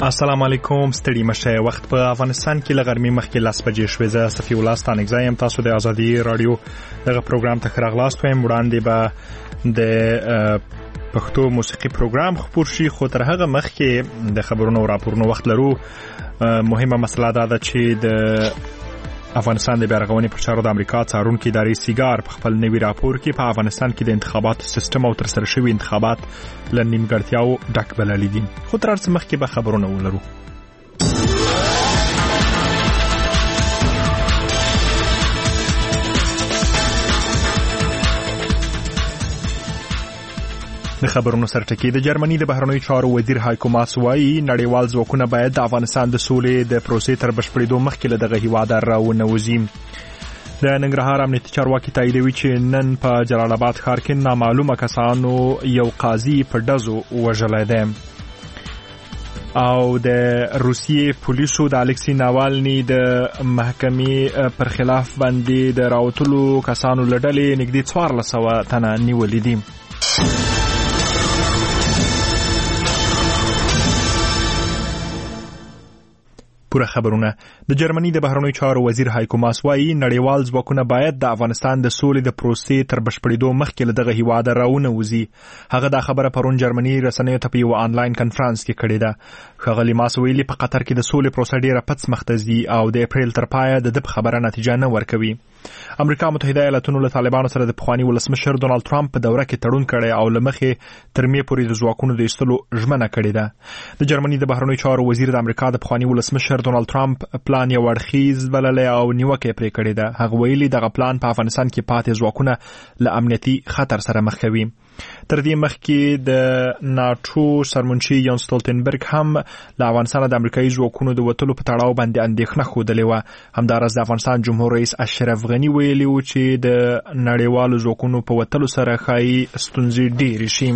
السلام علیکم. ستړي مشه. وخت په افغانستان کې لغرمې مخکې 10 بجې شوې. زه صفي الله ستانګزی یم. تاسو د ازادي رادیو دغه پروګرام ته راغلاست وایم. وړاندې به د پښتو موسیقي پروګرام خپور شي، خو تر هغه مخکې د خبرونو او راپورونو وخت لرو. مهمه مسله دا ده چې د افغانستان د بیارغونې پر چارو د امریکا څارونکي ادارې سیګار په خپل نوي راپور کې په افغانستان کې د انتخاباتو سیستم او ترسره شوي انتخابات له نیمګړتیاو ډک بللي دي. خو تر هر څه مخکې به خبرونه ولرو. د خبرونو سرټکی. د جرمني د بهرنیو چارو وزیر هایکو ماس وايي نړیوال ځواکونه باید د افغانستان د سولې د پروسې تر بشپړېدو مخکې له دغه هیواده راونوځي. د ننګرهار امنیتي چارواکي تاییدوي چې نن په جلال آباد ښار کې نامعلومه کسانو یو قاضي په ډزو وژلی دی. او د روسیې پولیسو د الکسی ناوالني د محکمې پر خلاف باندې د راوتلو کسانو له ډلې نږدې 1400 تنه نیولي دي. پوره خبرونه. د جرمني د بهرنیو چارو وزیر هایکو ماس وايي نړیوال ځواکونه باید د افغانستان د سولې د پروسې تر بشپړېدو مخکې له دغه هیواده راونوځي. هغه دا خبره پرون جرمني رسنیو ته په یو آنلاین کنفرانس کې کړې ده. ښاغلي ماس ویلي په قطر کې د سولې پروسه ډیره پڅ مخته ځي او د اپریل تر پایه د خبره نتیجه نه ورکوي. امریکا متحده ایالاتونو له طالبانو سره د پخواني ولسمشر ډونالد ټرمپ په دوره کې تړون کړی او له مخې تر مې پورې د ځواکونو د ایستلو ژمنه کړې ده. د جرمني د بهرنیو چارو وزیر د امریکا د پخواني ولسمشر ډونالد ټرمپ پلان یو اړخیز بللی او نیوکه پرې کړې ده. هغه ویلي دغه پلان په افغانستان کې پاتې ځواکونه له امنیتي خطر سره مخ کوي. تر دې مخکې د ناټو سرمنشي یان ستولتنبرګ هم له افغانستان د امریکایي ځواکونو د وتلو په تړاو باندې اندېښنه ښودلې وه. همداراز د افغانستان جمهور رئیس اشرف غني ویلي و چې د نړیوالو ځواکونو په وتلو سره ښایي ستونزې ډېرې شي.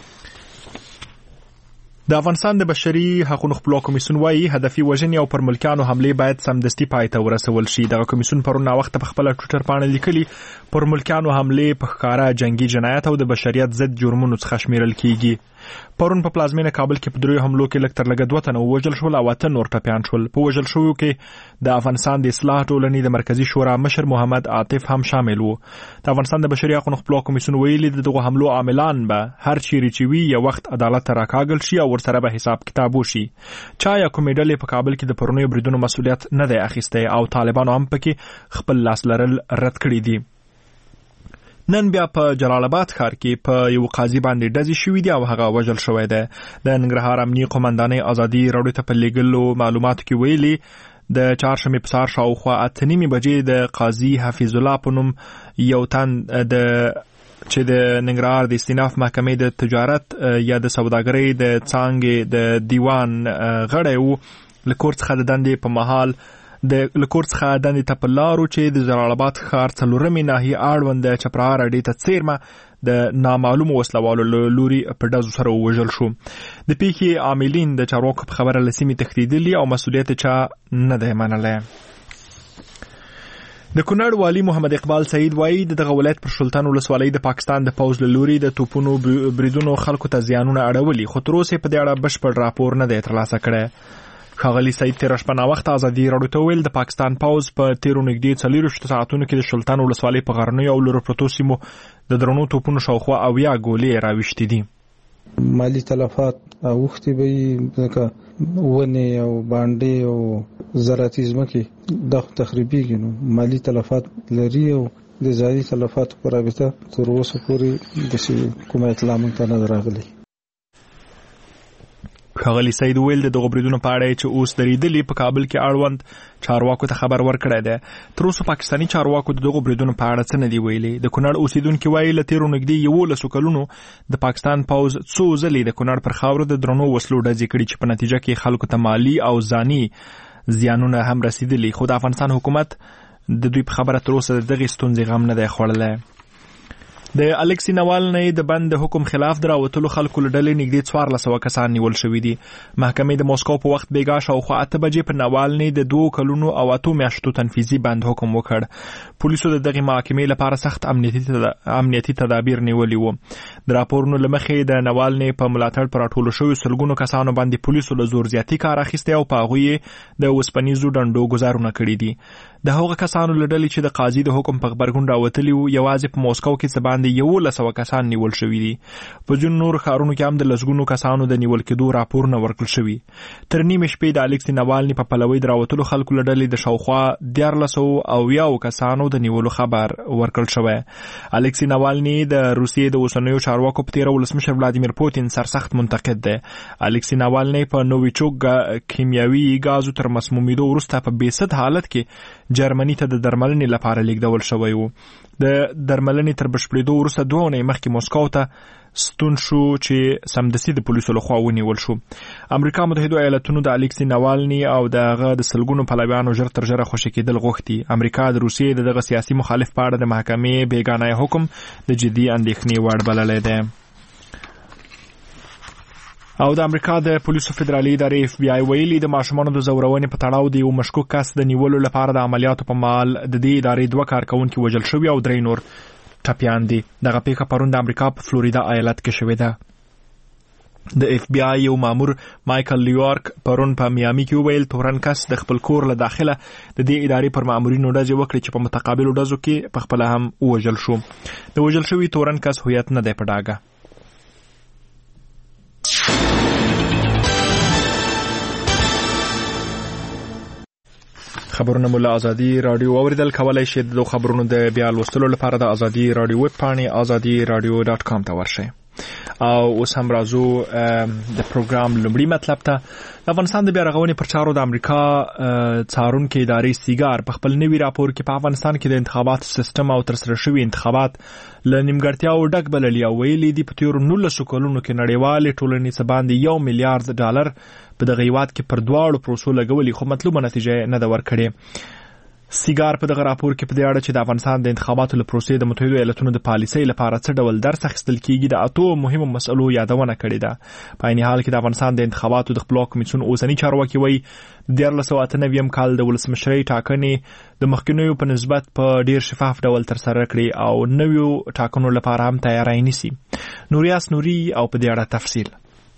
د افغانستان د بشري حقوقو خپلواک کمیسیون وايي هدفي وژنې او پر ملکیانو حملې باید سمدستي پای ته ورسول شي. دغه کمیسیون پرون ناوخته په خپل ټویټر باندې لیکلي پر ملکیانو حملې په ښکاره جنگي جنایت او د بشریت ضد جرمونو څخه شمیرل کیږي. پرون په پلازمینه کابل کې په دریو حملو کې لږ تر لږه 2 تنه ووژل شول او 8 نور ټپیان شول. په وژل شویو کې د افغانستان د اصلاح ټولنې د مرکزی شورا مشر محمد عاطف هم شامل وو. د افغانستان د بشري حقوقو خپلواک کمیسیون ویلي دغه حملو عاملان به هر چیرې چې وي یو وخت عدالت ته راکاږل شي او ورسره به حساب کتاب وشي. چا یا کومې ډلې په کابل کې د پرونیو بریدونو مسؤلیت نه دی اخیستی او طالبانو هم پکې خپل لاس لرل رد کړی دي. نن بیا په جلال آباد ښار کې په یو قاضي باندې ډزې شوې دي او هغه وژل شوی دی. د ننګرهار امنیتي قومندانۍ ازادي راډیو ته په لیږلو معلوماتو کې ویلي د چهارشنبې په سهار شاوخوا 8:30 بجې د قاضي حفیظ الله په نوم یو تن چې د ننګرهار د استیناف محکمې د تجارت یا د سوداګرۍ د څانګې د دیوان غړی و. له کور څخه د دندې په مهال ته په لارو چې د جلال آباد ښار 4مې ناحیې اړوند د چپرهار اډې ته څیرمه د نامعلومو وسلوالو له لوري په ډزو سره ووژل شو. د پیښې عاملین د چارواکو په خبره له سیمې تښتېدلي او مسؤلیت چا نه دی منلی. د کونړ والي محمد اقبال سعید وايي دغه ولایت پر شلتن ولسوالۍ د پاکستان د پوځ له لوري د توپونو بریدونو خلکو ته زیانونه اړولي، خو تر اوسه په دې اړه بشپړ راپور نه دی ترلاسه کړی. ښاغلي سعید تېره شپه ناوخته ازادي راډیو ته ویل د پاکستان پوځ په تیرو نږدې 40 ساعتونو کې د شلتن ولسوالۍ په غرنیو او لرو پرتو سیمو د درنو توپونو شاوخوا 80 ګولې راویشتې دي. مالی تلفات اوختي به ځکه ونې او باندې او زراعتي ځمکې د تخریبېږي، نو مالی تلفات لري او د ځایي تلفات په رابطه تر اوسه پورې د کومه اطلاع مونږ ته نه راغلي. ښاغلي سعید ویل دغه بریدونو په اړه چې اوس درېدلي په کابل کې اړوند چارواکو ته خبر ورکړی دی. تر اوسه پاکستاني چارواکو دغه بریدونو په اړه څه نه دی ویلي. د کونړ اوسیدونکي وایي له تیرو نږدې 11 کلونو د پاکستان پوځ څو ځلې د کونړ پر خاورو د درنو وسلو ډزې کړي چې په نتیجه کې خلکو ته مالی او ځاني زیانونه هم رسیدلي، خو د افغانستان حکومت د دوی په خبره تر اوسه دغه ستونزې غم نه دی خوړلی. د الکسی ناوالنی د بند حکم خلاف دراوتلو خلکو له ډلې نږدې 1400 کسان نیول شوي دي. محکمې د موسکو په وخت بیګا شاوخوا 8 بجې په ناوالنی د 2 کلونو او 8 میاشتو تنفیذي بند حکم وکړ. پولیسو د دغه محکمې لپاره سخت امنیتي تدابیر نیولي وو. د راپورونو لمخې د ناوالنی په ملاتړ پر ټولو شوی سلګونو کسانو باندې پولیسو له زور زیاتی کار اخیستی او په هغوی د وسپنیزو ډنډو گزارونه کړي دي. د هغو کسانو له ډلې چې د قاضي د حکم په غبرګون راوتلي وو یوازې په موسکو کې څه باندې 1100 کسان نیول شوي دي. په ځینو نورو ښارونو کې هم د لسګونو کسانو د نیول کېدو راپورونه ورکړل شوي. تر نیمې شپې د الکسی ناوالنی په پلوي د راوتلو خلکو له ډلې د شاوخوا 1300 کسانو د نیولو خبر ورکړل شوی. الکسی ناوالنی د روسیې د اوسنیو چارواکو په تیر ولسمشر ولادیمیر پوتین سرسخت منتقد دی. الکسی ناوالنی په نوویچوک کیمیاوي غازو تر مسمومیدو وروسته په بیست حالت کې جرمني ته د درملنې لپاره لیږدول شوی وو. د درملنې تر بشپړېدو وروسته 2 اونۍ مخکې موسکو ته ستون شو چې سمدستي د پولیسو لخوا ونیول شو. امریکا متحده ایالاتونو د الکسی ناوالنی او دغه د سلګونو پلویانو ژر تر ژره خوشي کېدل غوښتي. امریکا د روسیې دغه سیاسي مخالف په اړه د محکمې بیګانه حکم د جدي اندېښنې وړ بللی دی. او د امریکا د پولیسو فدرالي ادارې FBI ویلي د ماشومانو د زورونې په تړاو د یو مشکوک کس د نیولو لپاره د عملیاتو په مهال د دې ادارې 2 کارکونکي وژل شوي او 3 نور ټپیان دي. دغه پیښه پرون د امریکا په فلوریدا ایالت کې شوې ده. د FBI یو مامور مایکل لیوارک پرون په میامي کې وویل تورن کس د خپل کور له داخله د دې ادارې پر مامورینو ډزې وکړې چې په متقابلو ډزو کې په خپله هم ووژل شو. د وژل شوي تورن کس هویت نه دی په ډاګه. خبرونه مو له ازادي رادیو اوریدل کولای شئ. د خبرونو د بیا لوستلو لپاره د ازادي رادیو ویب پاڼې azadiradio.com ته ورشئ. او اوس هم راځو د پروګرام لومړی مطلب ته. د افغانستان د بیا رغونې پر چارو د امریکا څارونکې ادارې سیګار په خپل نوي راپور کې په افغانستان کې د انتخاباتو سیستم او ترسره شوي انتخابات له نیمګړتیاو ډک بللي او ویلي دي په تیرو 19 کلونو کې نړیوالې ټولنې څه باندې $1 میلیارډ په دغه هیواد کې پر دواړو پروسو لګولي خو مطلوبه نتیجه نه ده ورکړې. سیګار په دغه راپور کې په دې اړه چې د افغانستان د انتخاباتو له پروسې د متحده ایالاتونو د پالیسۍ لپاره څه ډول درس اخیستل کیږي د 8 مهمو مسئلو یادونه کړې ده. په عین حال کې د افغانستان د انتخاباتو د خپلواک کمیسیون اوسنی چارواکي وایي 1998 کال د ولسمشرۍ ټاکنې د مخکینیو په نسبت په ډیر شفاف ډول ترسره کړي او نویو ټاکنو لپاره هم تیاری نیسي. نوریاس نوري او په دې اړه تفصیل.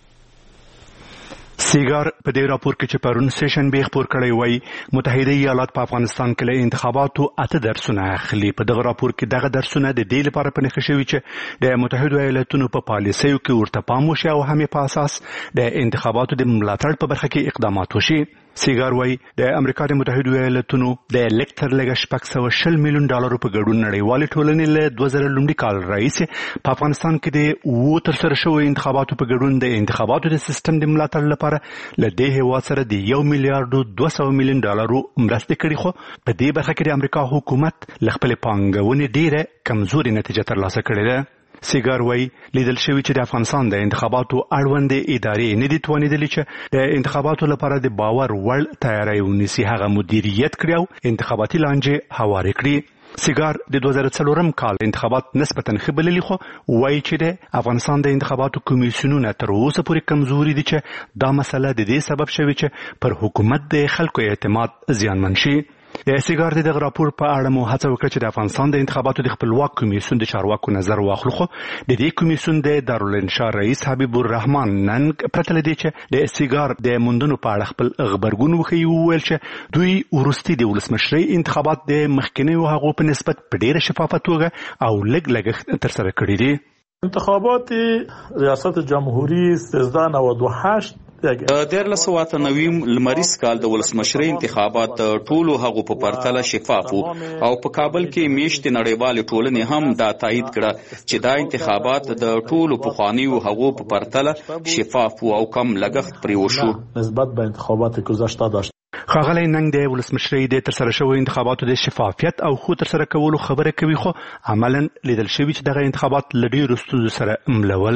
سیګار په دې راپور کې چې پرون سیشن به خبر کړی وای متحده ایالات په افغانستان کې له انتخاباتو 8 درسونه اخلي. په دغه راپور کې دغه درسونه د دې لپاره پنځه شوي چې د متحده ایالاتونو په پالیسیو کې ورته پام وشي او هم په اساس د انتخاباتو د ملاتړ په برخه کې اقدامات وشي. سیګار وای د امریکا د متحده ایالاتونو د الکتر لګ $620 میلیون په ګډون نړیوالې ټولنې له 2000 کال راهیسې په افغانستان کې د ترسره شوی انتخاباتو په ګډون د انتخاباتو د سیستم د ملاتړ لپاره له دې هیواد سره د $1 میلیارډ 200 میلیون مرستې کړې. خو په دې برخه کې د امریکا حکومت له خپل پانګونې ډیره کمزوري نتیجه ترلاسه کړې ده. سیګار وای لیدل شوی چې د افغانستان د انتخاباتو اړوند ادارې نه دي توانیدلې چې د انتخاباتو لپاره د باور وړ تیاری ونیسي، هغه مدیریت کړي او انتخاباتي لانجې هوارې کړي. سیګار د 2004 کال انتخابات نسبتاً ښه بللي خو وایي چې د افغانستان د انتخاباتو کمیسیونونه تر اوسه پورې کمزوري دي چې دا مسله د دې سبب شوی چې پر حکومت د خلکو اعتماد زیانمن شي. د سیګار د راپور په اړه مو هڅه وکړه چې د افغانستان د انتخاباتو د خپلواک کمیسیون د چارواکو نظر واخلو. خو د دې کمیسیون د دارالانشا رئیس حبیب الرحمن نن پرته له دې چې د سیګار د موندنو په اړه خپل غبرګون وښیي وویل چې دوی وروستي د ولسمشرۍ انتخابات د مخکینیو هغو په نسبت په ډیره شفافه توګه او لږ لګښت ترسره کړي دي. انتخابات ریاست جمهوری 1398 د 1999 لمریز کال د ولسمشرۍ انتخابات ټولو هغو په پرتله شفاف او په کابل کې میشتې نړیوالې ټولنې هم دا تایید کړه چې دا انتخابات د ټولو پخوانیو هغو په پرتله شفاف او کم لګښت پرې وشو. نسبت به انتخابات گذشته داشت. ښاغلی ننګ د ولسمشرۍ د ترسره شویو انتخاباتو د شفافیت او ښو ترسره کولو خبره کوي، خو عملاً لیدل شوي چې دغه انتخابات له ډېرو ستونزو سره ملول.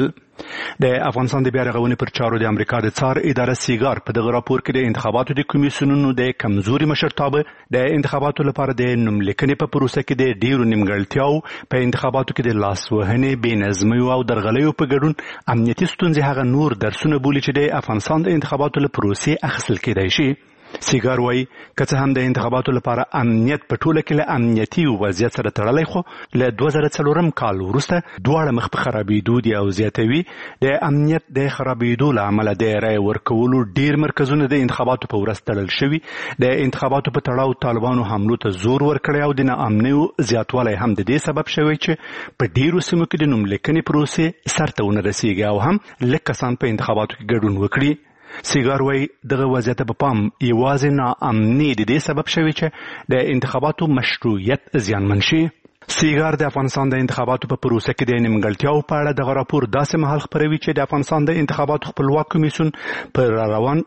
د افغانستان د بیا رغونې پر چارو د امریکا د څار اداره سیګار په دغه راپور کې د انتخاباتو د کمیسیونونو د کمزوري مشرتابه، د انتخاباتو لپاره د نوملیکنې په پروسه کې د ډېرو نیمګړتیاوو، په انتخاباتو کې د لاسوهنې، بې نظمیو او درغلیو په ګډون امنیتي ستونزې هغه نور درسونه بولي چې د افغانستان د انتخاباتو له پروسې اخیستل کېدای شي. سیګار وایي که څه هم د انتخاباتو لپاره امنیت په ټوله کې له امنیتي وضعیت سره تړلی، خو له 2004 کال وروسته دواړه مخ په خرابېدو دي او زیاتوي د امنیت د خرابېدو له امله د رایې ورکولو ډېر مرکزونه د انتخاباتو په ورځ تړل شوي، د انتخاباتو په تړاو طالبانو حملو ته زور ورکړی او د ناامنیو زیاتوالی هم د دې سبب شوی چې په ډېرو سیمو کې د نوملیکنې پروسې سرته ونه رسېږي او هم لږ کسان په انتخاباتو کې ګډون وکړي. سیګار وایي دغه وضعیت په پام یوازې ناامني د دې سبب شوی چې د انتخاباتو مشروعیت زیانمن شي. سیګار د افغانستان د انتخاباتو په پروسه کې د نیمګړتیاو په اړه دغه راپور داسې مهال خپروي چې د افغانستان د انتخاباتو خپلواک کمیسیون په روان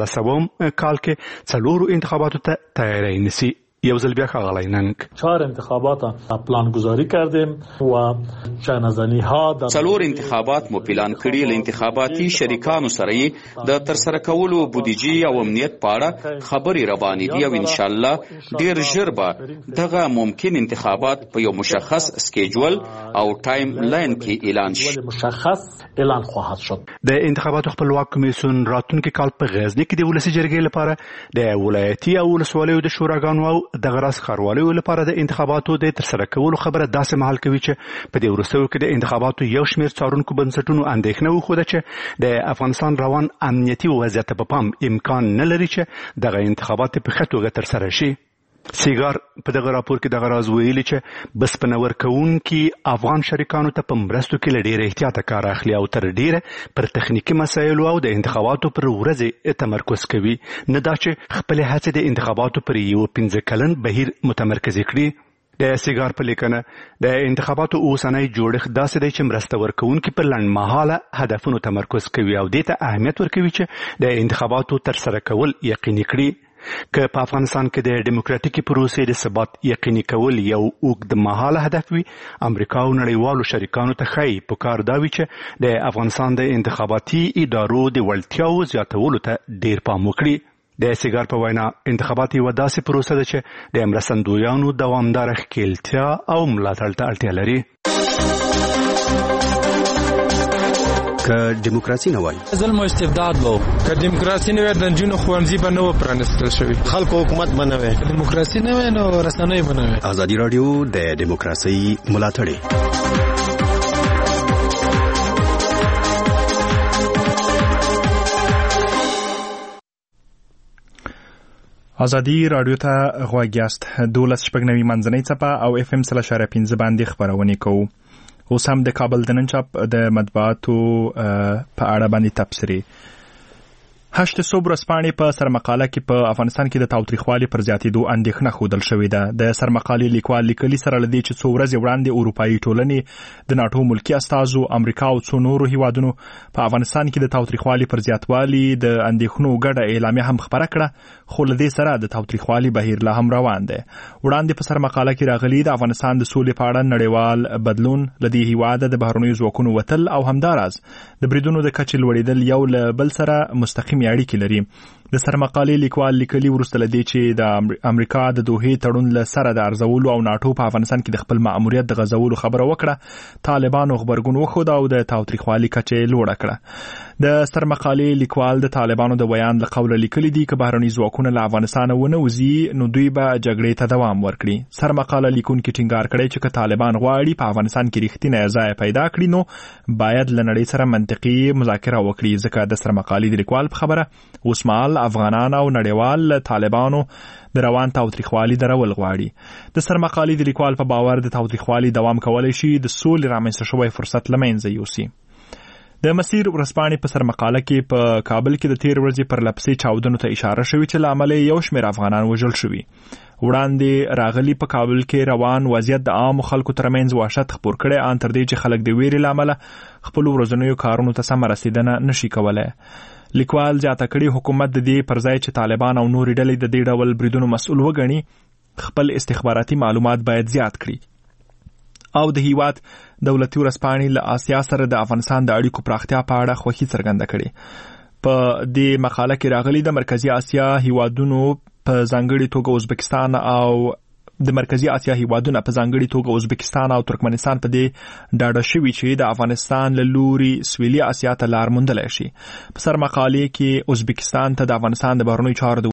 14 کال کې 4 انتخاباتو ته تیاری نیسي. یو ځل بیا ښاغلی ننګ 4 انتخابات پلانگذاری کردیم و چندانی ها 4 انتخابات مو پلان کړي. له انتخاباتي شریکانو سره د ترسره کولو بودیجې او امنیت په اړه خبرې روانې دي او ان شاء الله ډیر ژر به دغه ممکن انتخابات په یو مشخص سکیجول او ټایم لاین کې اعلان شي. مشخص اعلان خواهد شد. د انتخاباتو خپلواک کمیسیون راتلونکي کال په غزني کې د ولسي جرګې لپاره د ولایتي او ولسوالیو د شوراګانو او دغه راز ښاروالیو لپاره د انتخاباتو د ترسره کولو خبره داسې مهال کوي چې په دې وروستیو کې د انتخاباتو یو شمېر څارونکو بنسټونو اندېښنه وښوده چې د افغانستان روان امنیتي وضعیت په پام امکان نه لري چې دغه انتخابات په ښه توګه ترسره شي. سیګار په دغه راپور کې دغه راز ویلي چې بسپنه ورکوونکي افغان شریکانو ته په مرستو کې له ډېره احتیاطه کار اخلي او تر ډېره پر تخنیکي مسایلو او د انتخاباتو پر ورځې تمرکز کوي، نه دا چې خپلې هڅې د انتخاباتو پر یو 15 کلن بهیر متمرکزې کړي. د سیګار په لیکنه د انتخاباتو اوسنی جوړښت داسې دی چې مرسته ورکوونکي پر لنډمهاله هدفونو تمرکز کوي او دې ته اهمیت ورکوي چې د انتخاباتو ترسره کول یقیني کړي. که په افغانستان کې د دیموکراتیکي پروسې د ثبات یقیني کول یو اوږدمهاله هدف وي، امریکا او نړیوالو شریکانو ته ښایي پکار دا وي چې د افغانستان د انتخاباتي ادارو د وړتیاو زیاتولو ته ډېر پام وکړي. د سیګار په وینا انتخابات یوه داسې پروسه ده چې د مرستندویانو دوامداره ښکیلتیا او ملاتړ ته اړتیا لري. که دیموکراسي نه وای ظلم او استبداد وو، که دیموکراسي نه وای د نجونو ښوونځي به نه و پرانیستل شوي، خلکو حکومت به نه وای، که دیموکراسي نه وای نو رسنۍ به نه وای. ازادي راډیو د دیموکراسي ملاتړ ازادي راډیو ته غوږ یاست. 12 منځنۍ څپه او اف ام 3.5 باندې خبرونه کوو. اوس هم د کابل د نن چاپ د مطبوعاتو په اړه باندې تبصرې. 8 صبح ورځپاڼې په سرمقاله کې په افغانستان کې د تاوتریخوالي پر زیاتېدو اندېښنه ښودل شوې ده. د سرمقالې لیکوال لیکلي سره لدی چې څو ورځې وړاندې اروپایي ټولنې د ناټو ملکی استازو امریکا او څو نورو هیوادونو په افغانستان کې د تاوتریخوالي پر زیاتوالي د اندېښنو ګډه اعلامیه هم خبره کړه، خو لدی سره د تاوتریخوالي بهیر لا هم روان دی. وړاندې په سرمقاله کې راغلي د افغانستان د سولې په اړه نړیوال بدلون، لدی هیواد د بهرنیو ځواکونو وتل او همداراز د بریدونو د کچې لوړېدل یو له بل سره مستقیم اړیکې لري. د سرمقالې لیکوال لیکلي وروسته لدی چې د امریکا د دوحې تړون له سره د ارزولو او ناټو په افغانستان کې د خپل مأموریت د غځولو خبره وکړه، طالبانو غبرګون وښود او د تاوتریخوالي کچې لوړه کړه. د سرمقالې لیکوال د طالبانو د بیان له قوله لیکلي دي چې بهرني ځواکونه له افغانستان ونه وځي نو دوی به جګړې ته دوام ورکړي. سرمقاله لیکونکي ټینګار کړی چې طالبان غواړي په افغانستان کې رښتینی ځای پیدا کړي نو باید له نړۍ سره منطقي مذاکره وکړي، ځکه د سرمقالې د لیکوال په خبره اوس مهال افغانان او نړیوال طالبانو د روان تاوتریخوالي درول غواړي. د سرمقالې د لیکوال په باور د تاوتریخوالي دوام کولی شي د سولې رامنځته شوی فرصت له منځه یوسي. د مسیر ورځپاڼې په سرمقاله کې په کابل کې د تیر ورځې پر لپسې چاودنو ته اشاره شوې چې له امله یو شمېر افغانان وژل شوي. وړاندې راغلي په کابل کې روان وضعیت د عامو خلکو ترمنځ وحشت خپور کړی، ان تر دې چې خلک د ویرې له امله خپلو ورځنیو کارونو ته سمه رسیدنه نشي کولی. لیکوال زیاته کړي حکومت د دې پر ځای چې طالبان او نورې ډلې د دې ډول بریدونو مسؤل وګڼي خپل استخباراتي معلومات باید زیات کړي او د هیواد دولتي ورځپاڼې له آسیا سره د افغانستان د اړیکو پراختیا په اړه خوښي څرګنده کړي. په دې مقاله کې راغلي د مرکزی آسیا هیوادونو په ځانګړي توګه ازبکستان او د مرکزی آسیا هیوادونو په ځانګړي توګه ازبکستان او ترکمنستان په دې ډاډه شوي چې د افغانستان له لوري سویلي آسیا ته لار موندلی شي. په سر مقالې کې ازبکستان ته د افغانستان د بهرنیو چارو